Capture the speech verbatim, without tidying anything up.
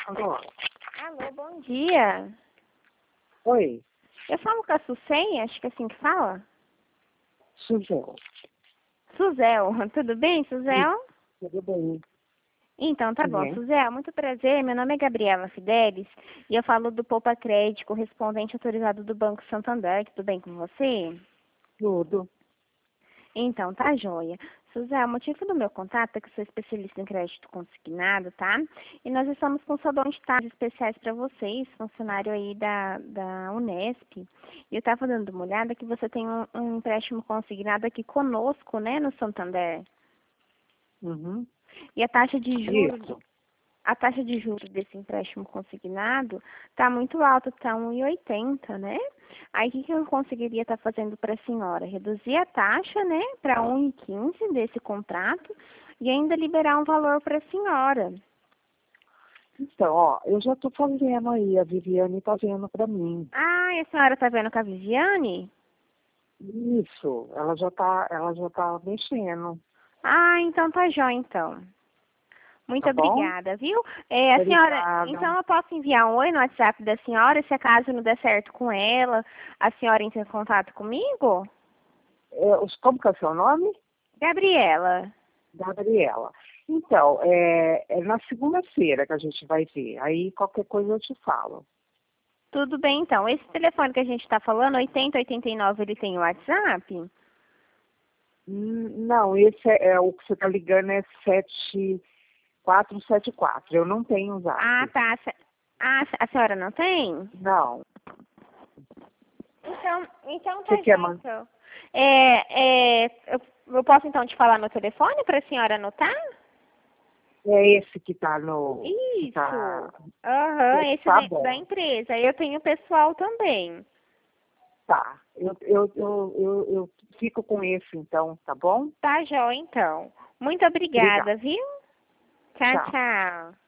Alô? Alô, bom dia. Oi, Eu falo com a Sucem, acho que é assim que fala. Suzão. Suzel, tudo bem, Suzel? Tudo bem? Então, tá bom. Uhum. Suzel, muito prazer. Meu nome é Gabriela Fidelis e eu falo do Poupa Crédito, correspondente autorizado do Banco Santander. Tudo bem com você? Tudo. Então, tá joia. Suzel, o motivo do meu contato é que eu sou especialista em crédito consignado, tá? E nós estamos com salões de taxas especiais para vocês, funcionário aí da, da Unesp. E eu estava dando uma olhada que você tem um, um empréstimo consignado aqui conosco, né, no Santander. Uhum. E a taxa de juros, Isso. a taxa de juros desse empréstimo consignado está muito alta, está um e oitenta, né? Aí o que, que eu conseguiria estar fazendo para a senhora? Reduzir a taxa, né, para um e quinze desse contrato e ainda liberar um valor para a senhora. Então, ó, eu já tô fazendo aí, a Viviane tá vendo pra mim. Ah, e a senhora está vendo com a Viviane? Isso, ela já tá, ela já tá mexendo, Ah, então tá jóia, então. Muito tá bom? obrigada, viu? É, a senhora, Obrigada. então eu posso enviar um oi no WhatsApp da senhora, se acaso não der certo com ela, a senhora entra em contato comigo? É, os- como que é o seu nome? Gabriela. Gabriela. Então, é, é na segunda-feira que a gente vai ver. Aí qualquer coisa eu te falo. Tudo bem, então. Esse telefone que a gente está falando, oitenta, oitenta e nove, ele tem o WhatsApp? Hum, Não, esse é, é o que você tá ligando é sete quatro sete quatro. Eu não tenho Ah, zap. tá. Se- Ah, a senhora não tem? Não. Então, então Você tá quer já, mandar? então. É, é, eu, eu posso então te falar no telefone para a senhora anotar? É esse que tá no. Que tá. Isso. Aham, esse Tá da, da bom. empresa. Eu tenho pessoal também. Tá. Eu, eu, eu, eu, eu fico com esse então, tá bom? Tá, jó, então. Muito Obrigada. obrigada, viu? Tchau, Tchau. tchau.